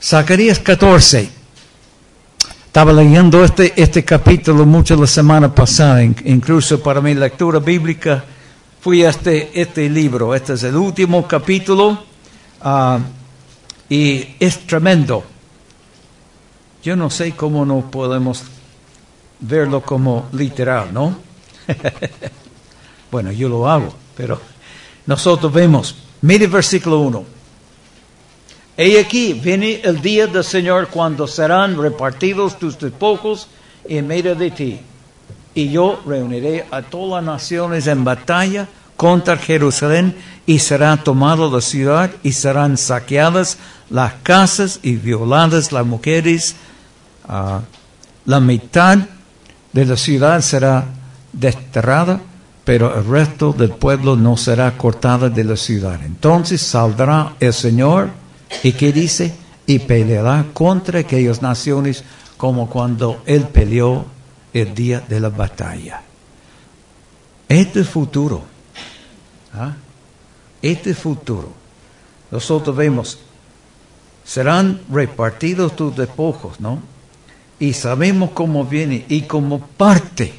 Zacarías 14. Estaba leyendo este capítulo mucho la semana pasada, incluso para mi lectura bíblica fui a este libro. Este es el último capítulo y es tremendo. Yo no sé cómo no podemos verlo como literal, ¿no? Bueno, yo lo hago, pero nosotros vemos. Mire versículo 1. He aquí, viene el día del Señor cuando serán repartidos tus despojos en medio de ti. Y yo reuniré a todas las naciones en batalla contra Jerusalén, y será tomada la ciudad, y serán saqueadas las casas y violadas las mujeres. La mitad de la ciudad será desterrada, pero el resto del pueblo no será cortada de la ciudad. Entonces saldrá el Señor, ¿y qué dice? Y peleará contra aquellas naciones como cuando Él peleó el día de la batalla. Este es futuro. Este es futuro. Nosotros vemos, serán repartidos tus despojos, ¿no? Y sabemos cómo viene y como parte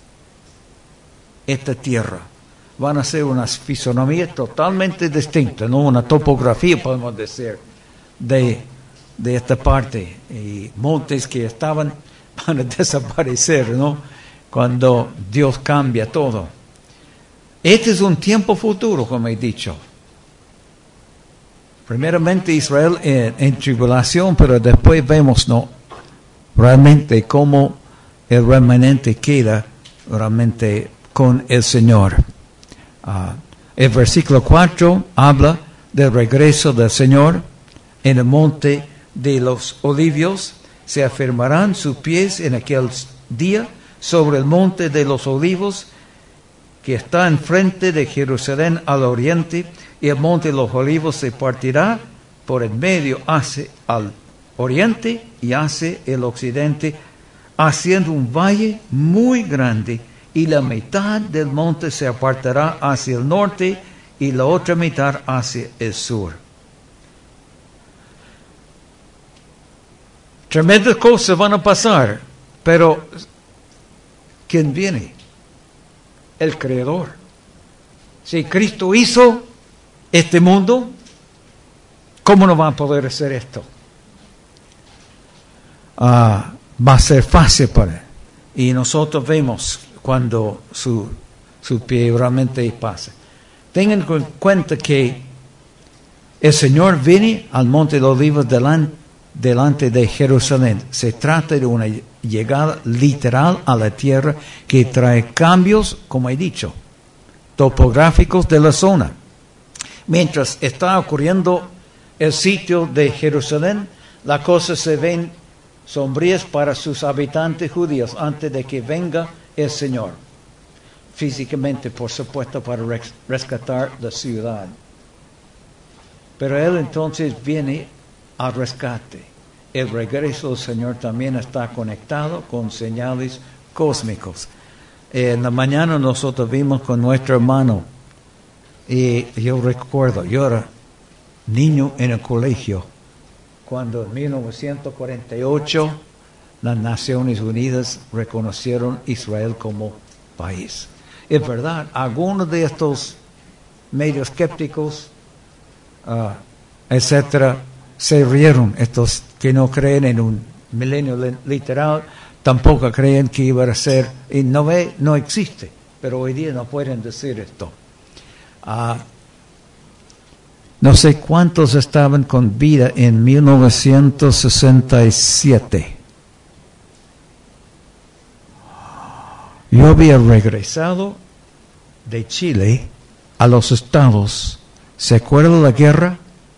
esta tierra. Van a ser una fisonomía totalmente distinta, ¿no? Una topografía, podemos decir, de esta parte. Y montes que estaban van a desaparecer, ¿no? Cuando Dios cambia todo. Este es un tiempo futuro, como he dicho. Primeramente Israel en tribulación, pero después vemos, ¿no? Realmente cómo el remanente queda realmente con el Señor. El versículo 4 habla del regreso del Señor en el monte de los Olivos. Se afirmarán sus pies en aquel día sobre el monte de los Olivos, que está enfrente de Jerusalén al oriente, y el monte de los Olivos se partirá por el medio hacia al oriente y hacia el occidente, haciendo un valle muy grande, y la mitad del monte se apartará hacia el norte y la otra mitad hacia el sur. Tremendas cosas van a pasar, pero ¿quién viene? El Creador. Si Cristo hizo este mundo, ¿cómo no va a poder hacer esto? Va a ser fácil para él. Y nosotros vemos cuando su pie realmente pasa. Tengan en cuenta que el Señor viene al monte de los Olivos delante de Jerusalén. Se trata de una llegada literal a la tierra que trae cambios, como he dicho, topográficos de la zona. Mientras está ocurriendo el sitio de Jerusalén, las cosas se ven sombrías para sus habitantes judíos antes de que venga el Señor. Físicamente, por supuesto, para rescatar la ciudad. Pero Él entonces viene al rescate. El regreso del Señor también está conectado con señales cósmicos. En la mañana nosotros vimos con nuestro hermano, y yo recuerdo, yo era niño en el colegio, cuando en 1948 las Naciones Unidas reconocieron Israel como país. Es verdad, algunos de estos medio escépticos, etcétera, se rieron. Estos que no creen en un milenio literal, tampoco creen que iba a ser, y no existe, pero hoy día no pueden decir esto. No sé cuántos estaban con vida en 1967. Yo había regresado de Chile a los Estados. ¿Se acuerda la guerra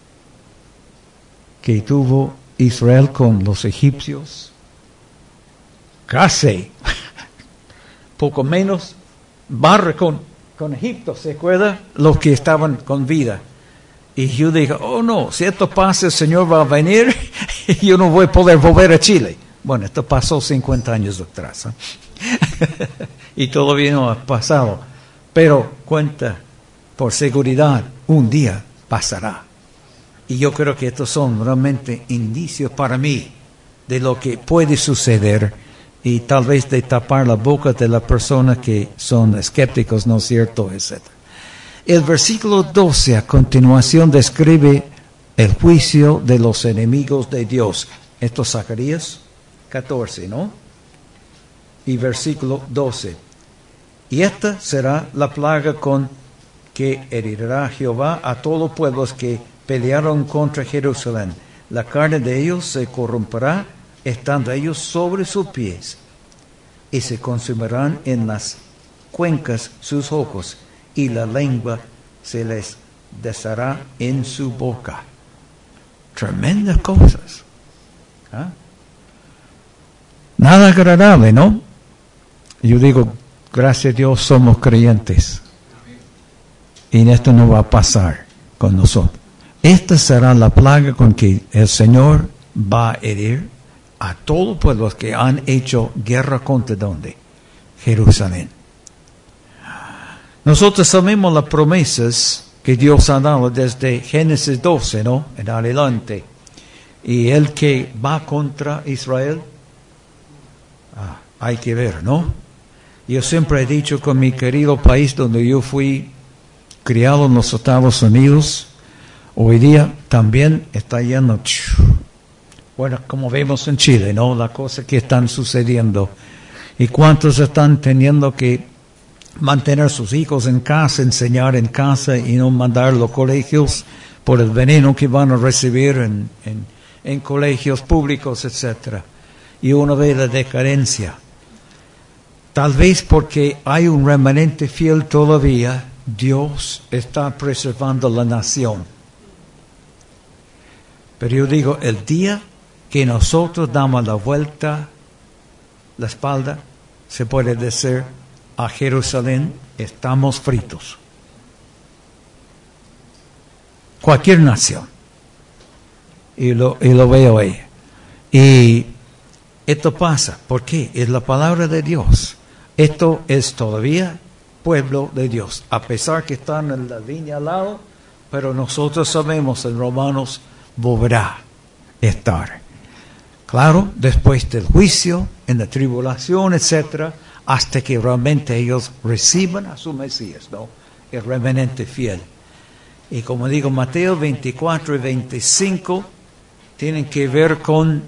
que tuvo Israel con los egipcios? Casi, poco menos, barra con Egipto, ¿se acuerda? Los que estaban con vida. Y yo dije, oh no, si esto pasa, el Señor va a venir y yo no voy a poder volver a Chile. Bueno, esto pasó 50 años atrás, ¿eh? Y todavía no ha pasado. Pero cuenta, por seguridad, un día pasará. Y yo creo que estos son realmente indicios para mí de lo que puede suceder y tal vez de tapar la boca de las personas que son escépticos, ¿no es cierto?, etc. El versículo 12 a continuación describe el juicio de los enemigos de Dios. Esto es Zacarías 14, ¿no? Y versículo 12. Y esta será la plaga con que herirá Jehová a todos los pueblos que pelearon contra Jerusalén. La carne de ellos se corromperá, estando ellos sobre sus pies, y se consumirán en las cuencas sus ojos, y la lengua se les deshará en su boca. Tremendas cosas. ¿Ah? Nada agradable, ¿no? Yo digo, gracias a Dios somos creyentes. Y esto no va a pasar con nosotros. Esta será la plaga con que el Señor va a herir a todos los pueblos que han hecho guerra contra ¿dónde? Jerusalén. Nosotros sabemos las promesas que Dios ha dado desde Génesis 12, ¿no? En adelante. Y el que va contra Israel, hay que ver, ¿no? Yo siempre he dicho con mi querido país donde yo fui criado en los Estados Unidos, hoy día también está yendo, bueno, como vemos en Chile, ¿no? Las cosas que están sucediendo. Y cuántos están teniendo que mantener sus hijos en casa, enseñar en casa y no mandar a los colegios por el veneno que van a recibir en colegios públicos, etc. Y uno ve la decadencia. Tal vez porque hay un remanente fiel todavía, Dios está preservando la nación. Pero yo digo, el día que nosotros damos la vuelta, la espalda, se puede decir, a Jerusalén, estamos fritos. Cualquier nación. Y lo veo ahí. Y esto pasa. ¿Por qué? Es la palabra de Dios. Esto es todavía pueblo de Dios. A pesar que están en la viña al lado, pero nosotros sabemos en Romanos volverá a estar. Claro, después del juicio, en la tribulación, etcétera, hasta que realmente ellos reciban a su Mesías, ¿no? El remanente fiel. Y como digo, Mateo 24 y 25 tienen que ver con,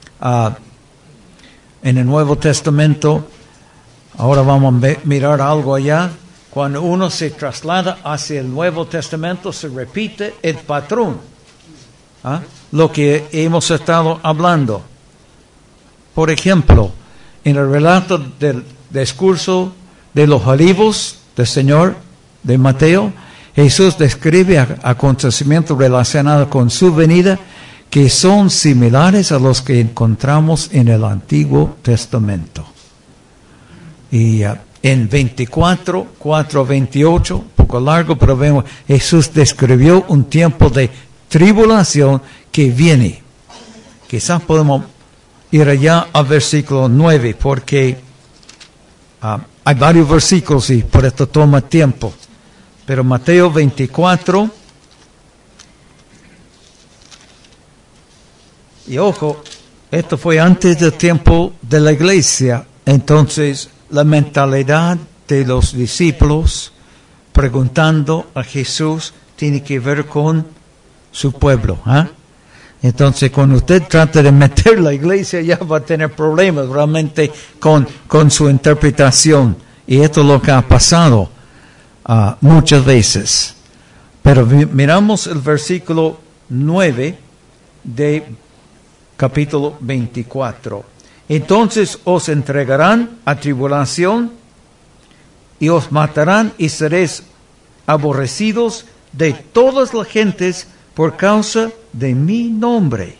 en el Nuevo Testamento, ahora vamos a mirar algo allá, cuando uno se traslada hacia el Nuevo Testamento, se repite el patrón, lo que hemos estado hablando. Por ejemplo, en el relato del discurso de los olivos del Señor de Mateo, Jesús describe acontecimientos relacionados con su venida que son similares a los que encontramos en el Antiguo Testamento. Y en 24, 4, 28, un poco largo, pero vemos, Jesús describió un tiempo de tribulación que viene. Quizás podemos ir allá al versículo 9, porque hay varios versículos y por esto toma tiempo. Pero Mateo 24, y ojo, esto fue antes del tiempo de la iglesia, entonces la mentalidad de los discípulos preguntando a Jesús tiene que ver con su pueblo, Entonces, cuando usted trata de meter la iglesia, ya va a tener problemas realmente con su interpretación. Y esto es lo que ha pasado muchas veces. Pero miramos el versículo 9 de capítulo 24. Entonces os entregarán a tribulación y os matarán y seréis aborrecidos de todas las gentes por causa de mi nombre.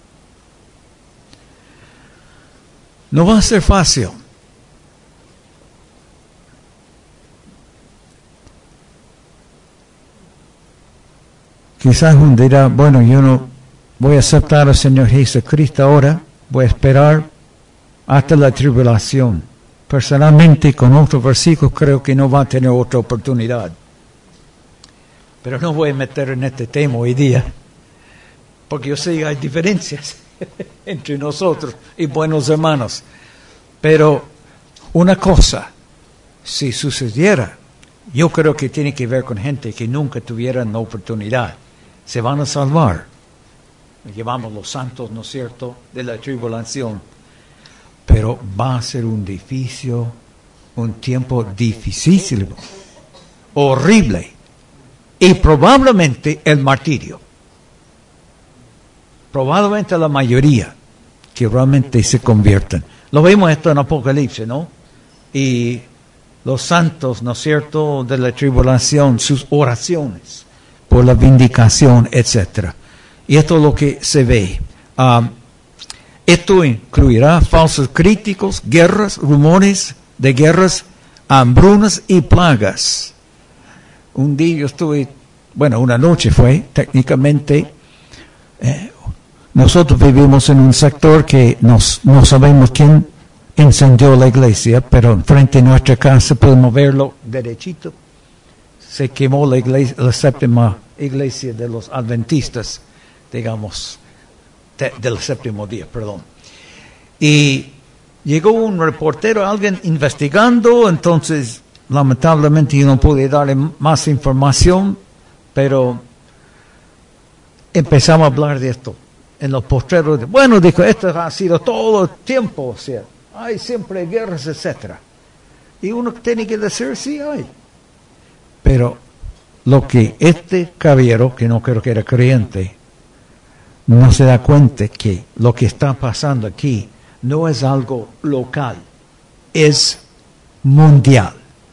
No va a ser fácil. Quizás uno dirá, bueno, yo no voy a aceptar al Señor Jesucristo ahora, voy a esperar hasta la tribulación. Personalmente, con otros versículos, creo que no va a tener otra oportunidad. Pero no voy a meter en este tema hoy día. porque yo sé que hay diferencias entre nosotros y buenos hermanos. Pero una cosa, si sucediera, yo creo que tiene que ver con gente que nunca tuvieran la oportunidad. Se van a salvar. Llevamos los santos, ¿no es cierto?, de la tribulación. Pero va a ser un tiempo difícil, horrible, y probablemente el martirio. Probablemente la mayoría que realmente se convierten. Lo vemos esto en Apocalipsis, ¿no? Y los santos, ¿no es cierto?, de la tribulación, sus oraciones por la vindicación, etcétera. Y esto es lo que se ve. Esto incluirá falsos críticos, guerras, rumores de guerras, hambrunas y plagas. Un día yo estuve, una noche fue, técnicamente, nosotros vivimos en un sector que no sabemos quién incendió la iglesia, pero enfrente de nuestra casa podemos verlo derechito. Se quemó la iglesia, la séptima iglesia de los adventistas, digamos, del séptimo día, perdón. Y llegó un reportero, alguien investigando, entonces lamentablemente yo no pude darle más información, pero empezamos a hablar de esto. En los postreros, dijo, esto ha sido todo el tiempo, o sea, hay siempre guerras, etcétera. Y uno tiene que decir, sí hay. Pero lo que este caballero, que no creo que era creyente, no se da cuenta que lo que está pasando aquí no es algo local, es mundial.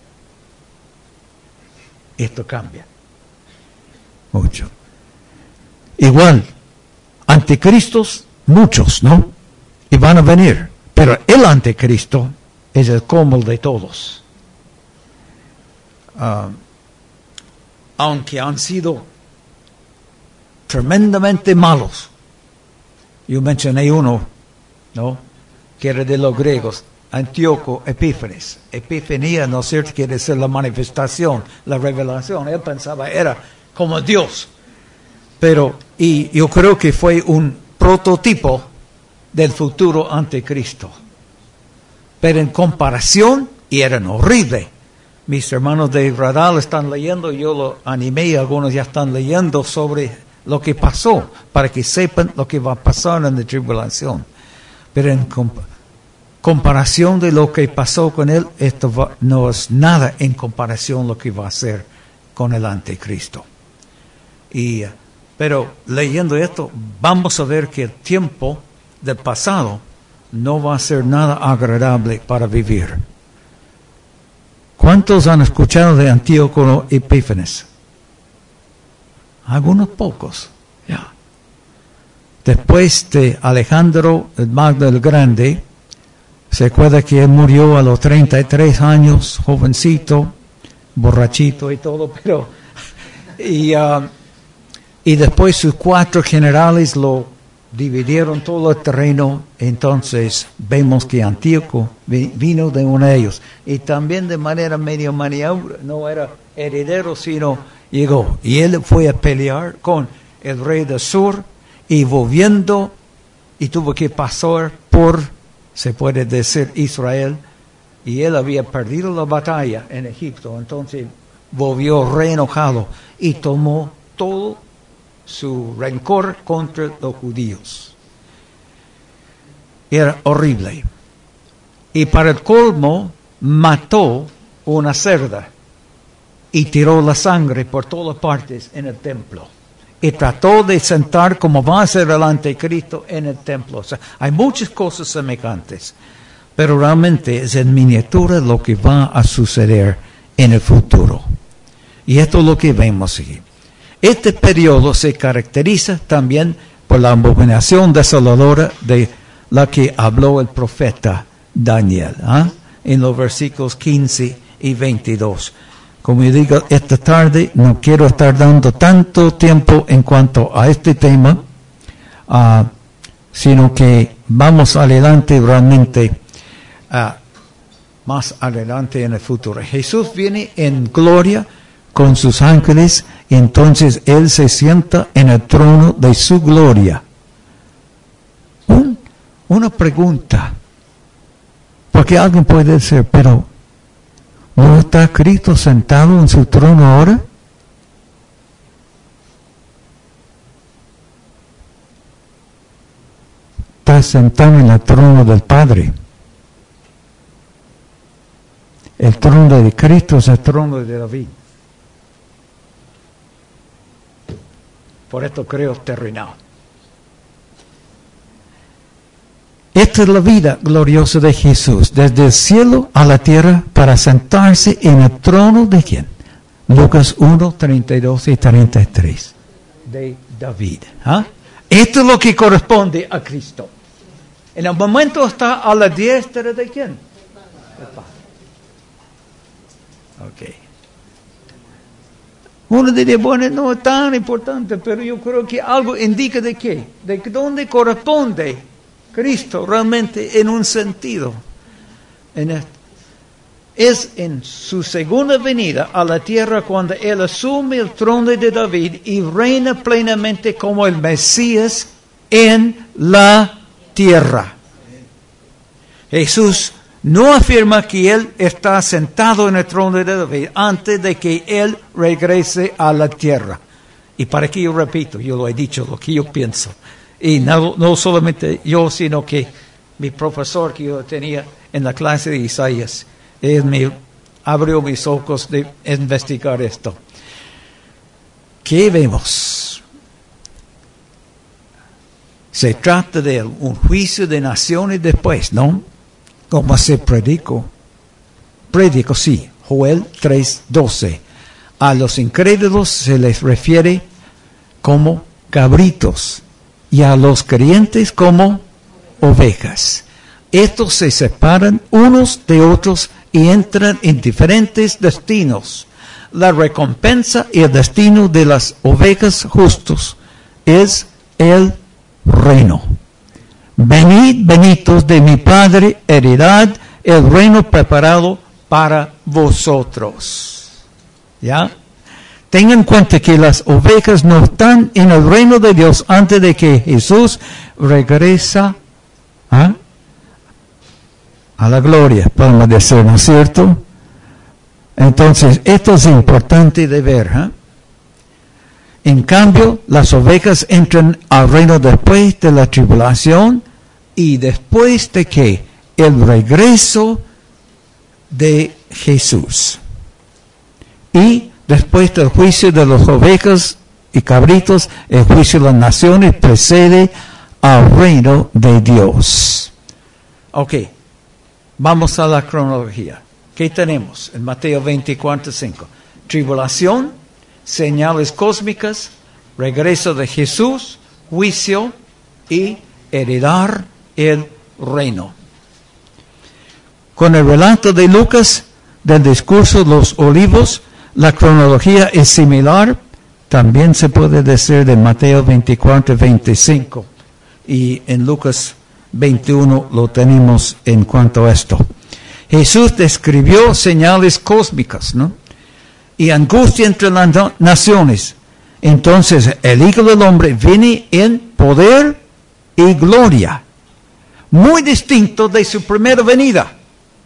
Esto cambia mucho. Igual, anticristos, muchos, ¿no? Y van a venir. Pero el anticristo es el colmo de todos. Aunque han sido tremendamente malos. Yo mencioné uno, ¿no?, que era de los griegos, Antíoco Epífanes. Epifanía, ¿no es cierto?, quiere decir la manifestación, la revelación. Él pensaba era como Dios. Y yo creo que fue un prototipo del futuro anticristo. Pero en comparación, y eran horribles. Mis hermanos de Radal están leyendo, yo lo animé, algunos ya están leyendo sobre lo que pasó, para que sepan lo que va a pasar en la tribulación. Pero en comparación de lo que pasó con él, no es nada en comparación lo que va a hacer con el anticristo. Pero leyendo esto, vamos a ver que el tiempo del pasado no va a ser nada agradable para vivir. ¿Cuántos han escuchado de Antíoco Epífanes? Algunos pocos, ya. Después de Alejandro el Magno el Grande, se acuerda que él murió a los 33 años, jovencito, borrachito y todo, pero... Y después sus 4 generales lo dividieron todo el terreno. Entonces vemos que Antíoco vino de uno de ellos. Y también de manera medio maniobra, no era heredero, sino llegó. Y él fue a pelear con el rey del sur y volviendo, y tuvo que pasar por, se puede decir, Israel. Y él había perdido la batalla en Egipto. Entonces volvió re enojado y tomó todo su rencor contra los judíos. Era horrible. Y para el colmo, mató una cerda y tiró la sangre por todas partes en el templo. Y trató de sentar como va a ser el anticristo en el templo. O sea, hay muchas cosas semejantes, pero realmente es en miniatura lo que va a suceder en el futuro. Y esto es lo que vemos aquí. Este periodo se caracteriza también por la abominación desoladora de la que habló el profeta Daniel, en los versículos 15 y 22. Como yo digo, esta tarde no quiero estar dando tanto tiempo en cuanto a este tema, sino que vamos adelante realmente, más adelante en el futuro. Jesús viene en gloria con sus ángeles, y entonces Él se sienta en el trono de su gloria. Una pregunta, porque alguien puede decir, pero ¿no está Cristo sentado en su trono ahora? Está sentado en el trono del Padre. El trono de Cristo es el trono de David. Por esto creo terrenal. Esta es la vida gloriosa de Jesús, desde el cielo a la tierra, para sentarse en el trono de ¿quién? Lucas 1, 32 y 33. De David. ¿Ah? Esto es lo que corresponde a Cristo. En el momento está a la diestra de ¿quién? Del Padre. Ok. Uno diría, bueno, no es tan importante, pero yo creo que algo indica de qué, de dónde corresponde Cristo realmente en un sentido. Es en su segunda venida a la tierra cuando Él asume el trono de David y reina plenamente como el Mesías en la tierra. Jesús no afirma que Él está sentado en el trono de David antes de que Él regrese a la tierra. Y para que yo repito, yo lo he dicho, lo que yo pienso. Y no solamente yo, sino que mi profesor que yo tenía en la clase de Isaías, él me abrió mis ojos de investigar esto. ¿Qué vemos? Se trata de un juicio de naciones después, ¿no? Como se predicó. Predico, sí. Joel 3:12. A los incrédulos se les refiere como cabritos y a los creyentes como ovejas. Estos se separan unos de otros y entran en diferentes destinos. La recompensa y el destino de las ovejas justos es el reino. Venid, benditos de mi Padre, heredad el reino preparado para vosotros. ¿Ya? Tengan en cuenta que las ovejas no están en el reino de Dios antes de que Jesús regresa a la gloria, podemos decir, ¿no es cierto? Entonces, esto es importante de ver. En cambio, las ovejas entran al reino después de la tribulación y después de que el regreso de Jesús. Y después del juicio de las ovejas y cabritos, el juicio de las naciones precede al reino de Dios. Ok, vamos a la cronología. ¿Qué tenemos en Mateo 24:5? Tribulación, señales cósmicas, regreso de Jesús, juicio y heredar el reino. Con el relato de Lucas del discurso de los olivos, la cronología es similar. También se puede decir de Mateo 24:25 y en Lucas 21 lo tenemos en cuanto a esto. Jesús describió señales cósmicas, ¿no? Y angustia entre las naciones. Entonces el Hijo del Hombre viene en poder y gloria, muy distinto de su primera venida.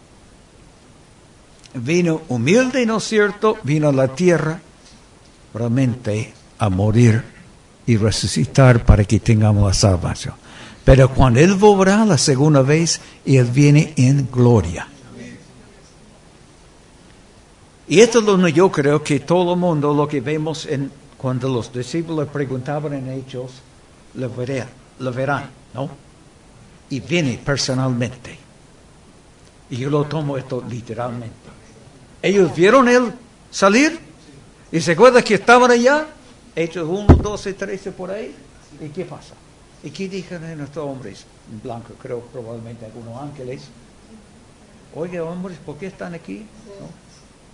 Vino humilde, ¿no es cierto? Vino a la tierra realmente a morir y resucitar para que tengamos la salvación. Pero cuando Él volverá la segunda vez, Él viene en gloria. Y esto es lo que yo creo que todo el mundo, lo que vemos cuando los discípulos preguntaban en Hechos, lo verán, ¿no? Y viene personalmente. Y yo lo tomo esto literalmente. Ellos vieron Él salir y se acuerdan que estaban allá, Hechos 1, 12, 13 por ahí. ¿Y qué pasa? ¿Y qué dijeron estos hombres? En blanco, creo probablemente algunos ángeles. Oye, hombres, ¿por qué están aquí? ¿No?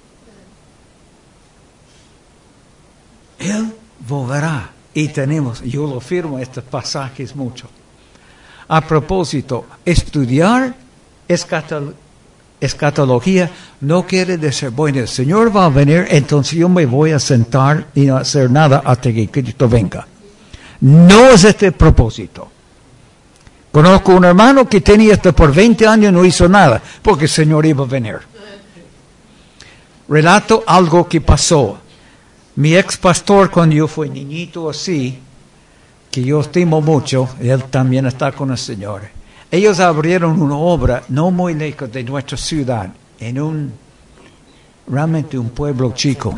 Él volverá. Y yo lo firmo estos pasajes mucho. A propósito, estudiar escatología no quiere decir, bueno, el Señor va a venir, entonces yo me voy a sentar y no hacer nada hasta que Cristo venga. No es este el propósito. Conozco un hermano que tenía esto por 20 años y no hizo nada, porque el Señor iba a venir. Relato algo que pasó. Mi ex pastor, cuando yo fui niñito así, que yo estimo mucho, él también está con el Señor. Ellos abrieron una obra no muy lejos de nuestra ciudad, realmente un pueblo chico.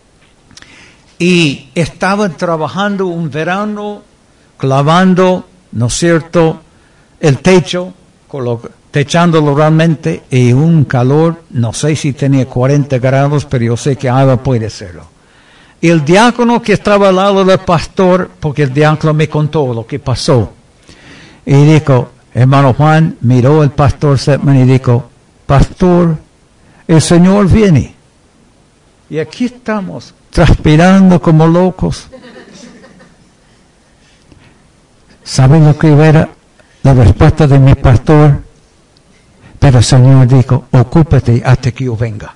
Y estaban trabajando un verano, clavando, ¿no es cierto?, el techo, techándolo realmente, y un calor, no sé si tenía 40 grados, pero yo sé que agua puede serlo. Y el diácono que estaba al lado del pastor, porque el diácono me contó lo que pasó, y dijo, hermano Juan, miró el pastor Setman y dijo, pastor, el Señor viene. Y aquí estamos, transpirando como locos. ¿Saben lo que era la respuesta de mi pastor? Pero el Señor dijo, ocúpate hasta que yo venga.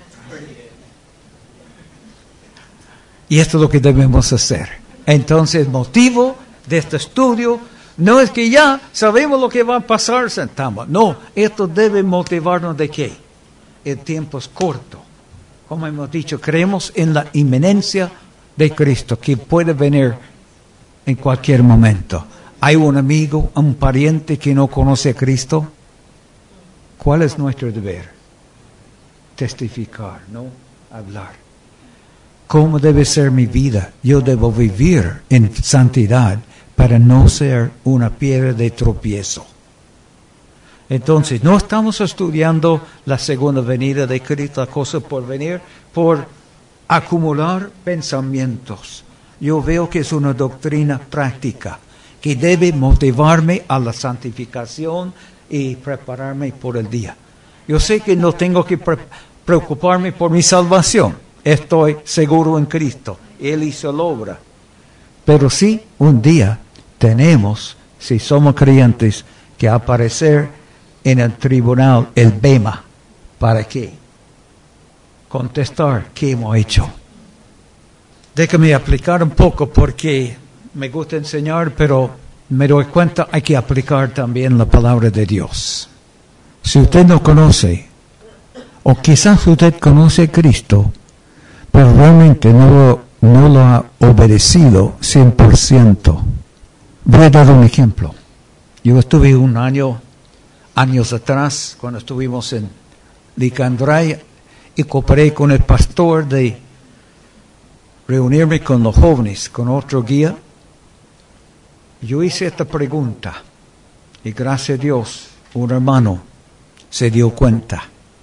Y esto es lo que debemos hacer. Entonces, el motivo de este estudio no es que ya sabemos lo que va a pasar, sentamos. No, esto debe motivarnos de qué. El tiempo es corto. Como hemos dicho, creemos en la inminencia de Cristo, que puede venir en cualquier momento. ¿Hay un amigo, un pariente que no conoce a Cristo? ¿Cuál es nuestro deber? Testificar, no hablar. ¿Cómo debe ser mi vida? Yo debo vivir en santidad para no ser una piedra de tropiezo. Entonces, no estamos estudiando la segunda venida de Cristo, la cosa por venir, por acumular pensamientos. Yo veo que es una doctrina práctica que debe motivarme a la santificación y prepararme por el día. Yo sé que no tengo que preocuparme por mi salvación. Estoy seguro en Cristo. Él hizo la obra. Pero sí, un día tenemos, si somos creyentes, que aparecer en el tribunal, el bema. ¿Para qué? Contestar qué hemos hecho. Déjame aplicar un poco porque me gusta enseñar, pero me doy cuenta hay que aplicar también la palabra de Dios. Si usted no conoce, o quizás usted conoce a Cristo, pero realmente no lo ha obedecido 100%. Voy a dar un ejemplo. Yo estuve años atrás, cuando estuvimos en Licandray, y cooperé con el pastor de reunirme con los jóvenes, con otro guía. Yo hice esta pregunta, y gracias a Dios, un hermano se dio cuenta.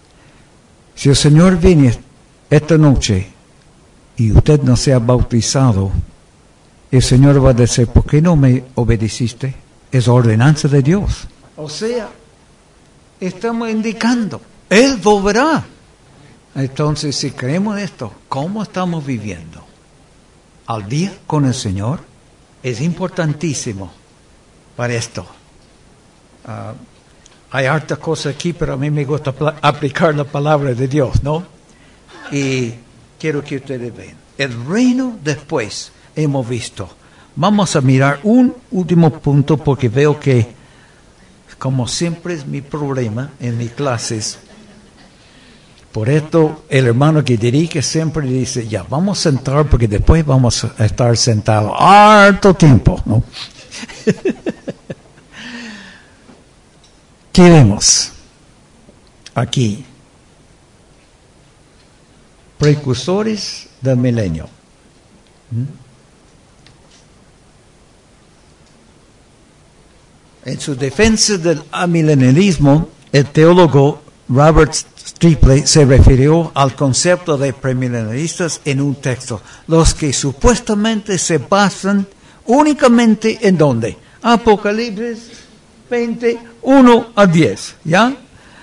Si el Señor viene esta noche, y usted no se ha bautizado, el Señor va a decir, ¿por qué no me obedeciste? Es ordenanza de Dios. O sea, estamos indicando, Él volverá. Entonces, si creemos esto, ¿cómo estamos viviendo? ¿Al día con el Señor? Es importantísimo para esto. Hay hartas cosas aquí, pero a mí me gusta aplicar la palabra de Dios, ¿no? Y quiero que ustedes vean. El reino después hemos visto. Vamos a mirar un último punto porque veo que, como siempre es mi problema en mis clases, por esto el hermano que dirige siempre dice, ya, vamos a sentar porque después vamos a estar sentados harto tiempo, ¿no? ¿Qué vemos aquí? Precursores del milenio. En su defensa del amilenialismo, el teólogo Robert Stripley se refirió al concepto de premilenialistas en un texto, los que supuestamente se basan únicamente en ¿dónde? Apocalipsis 21 a 10, ¿ya?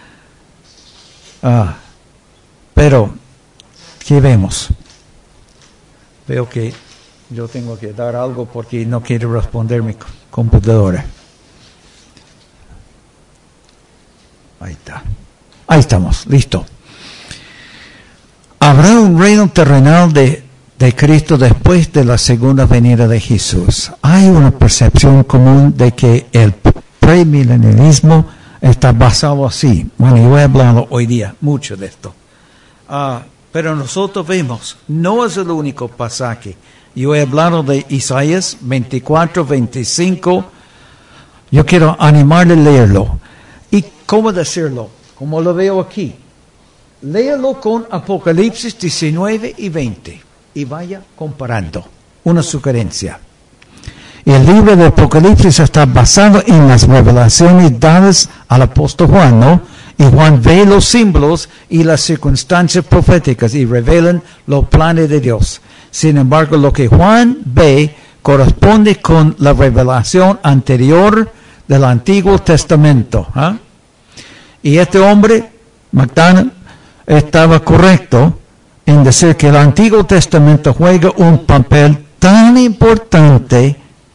Pero ¿qué vemos? Veo que yo tengo que dar algo porque no quiero responder mi computadora. Ahí está. Ahí estamos, listo. Habrá un reino terrenal de Cristo después de la segunda venida de Jesús. Hay una percepción común de que el premilenialismo está basado así. Bueno, yo he hablado hoy día mucho de esto. Pero nosotros vemos, no es el único pasaje. Yo he hablado de Isaías 24, 25. Yo quiero animarle a leerlo. ¿Y cómo decirlo? Como lo veo aquí. Léalo con Apocalipsis 19 y 20 y vaya comparando. Una sugerencia. El libro de Apocalipsis está basado en las revelaciones dadas al apóstol Juan, ¿no? Y Juan ve los símbolos y las circunstancias proféticas y revelan los planes de Dios. Sin embargo, lo que Juan ve corresponde con la revelación anterior del Antiguo Testamento. Y este hombre, McDonough, estaba correcto en decir que el Antiguo Testamento juega un papel tan importante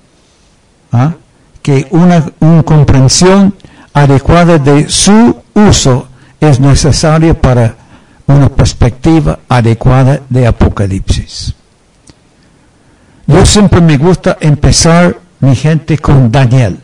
que una comprensión adecuada de su uso es necesaria para una perspectiva adecuada de Apocalipsis. Yo siempre me gusta empezar, mi gente, con Daniel.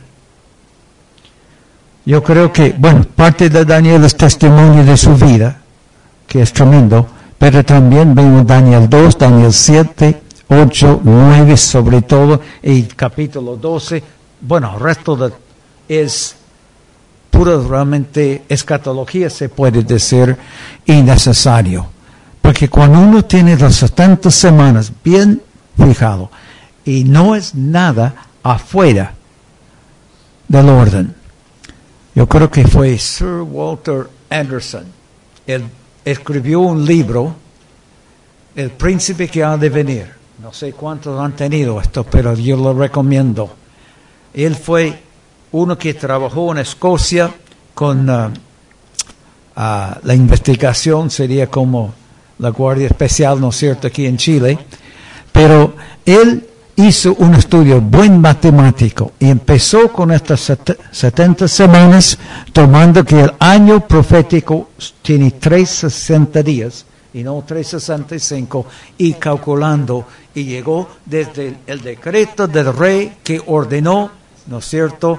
Yo creo que, parte de Daniel es testimonio de su vida, que es tremendo, pero también vemos Daniel 2, Daniel 7, 8, 9 sobre todo, y capítulo 12. El resto es pura realmente escatología, se puede decir, innecesario. Porque cuando uno tiene las 70 semanas bien fijado, y no es nada afuera del orden. Yo creo que fue Sir Walter Anderson. Él escribió un libro, El Príncipe que ha de venir. No sé cuántos han tenido esto, pero yo lo recomiendo. Él fue uno que trabajó en Escocia con la investigación, sería como la Guardia Especial, ¿no es cierto?, aquí en Chile. Pero él hizo un estudio buen matemático y empezó con estas 70 semanas, tomando que el año profético tiene 360 días y no 365, y calculando, y llegó desde el decreto del rey que ordenó, ¿no es cierto?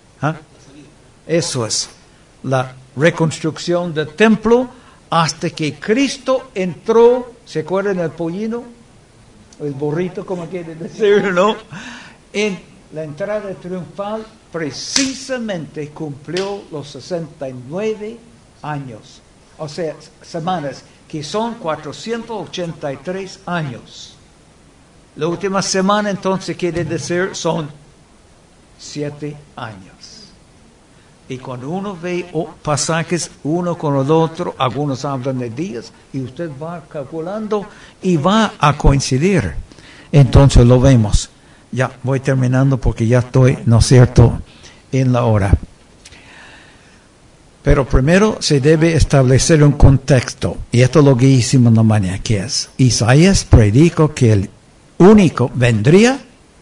Eso es, la reconstrucción del templo, hasta que Cristo entró. ¿Se acuerdan del pollino? El burrito, como quiere decir, ¿no? En la entrada triunfal, precisamente cumplió los 69 años. O sea, semanas, que son 483 años. La última semana, entonces, quiere decir, son 7 años. Y cuando uno ve pasajes uno con el otro, algunos hablan de días, y usted va calculando y va a coincidir. Entonces lo vemos. Ya voy terminando porque ya estoy, ¿no es cierto?, en la hora. Pero primero se debe establecer un contexto. Y esto es lo que hicimos en la mañana, que es: Isaías predicó que el único vendría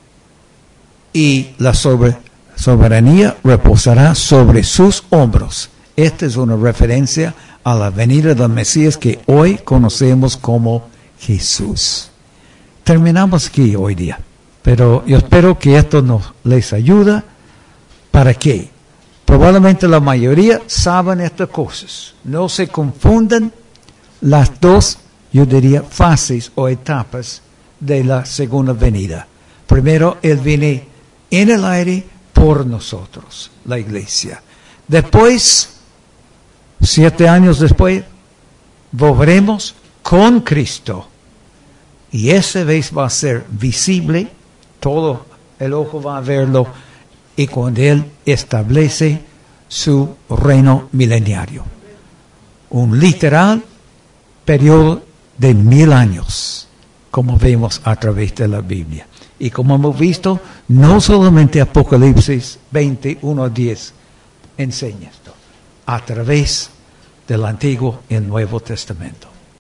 y la soberanía reposará sobre sus hombros. Esta es una referencia a la venida del Mesías que hoy conocemos como Jesús. Terminamos aquí hoy día, pero yo espero que esto les ayuda. ¿Para qué? Probablemente la mayoría saben estas cosas. No se confundan las dos, yo diría, fases o etapas de la segunda venida. Primero, Él viene en el aire por nosotros, la iglesia. Después, 7 años después, volveremos con Cristo. Y esa vez va a ser visible, todo el ojo va a verlo, y cuando Él establece su reino mileniario. Un literal periodo de 1000 años, como vemos a través de la Biblia. Y como hemos visto, no solamente Apocalipsis 21:10 enseña esto, a través del Antiguo y el Nuevo Testamento.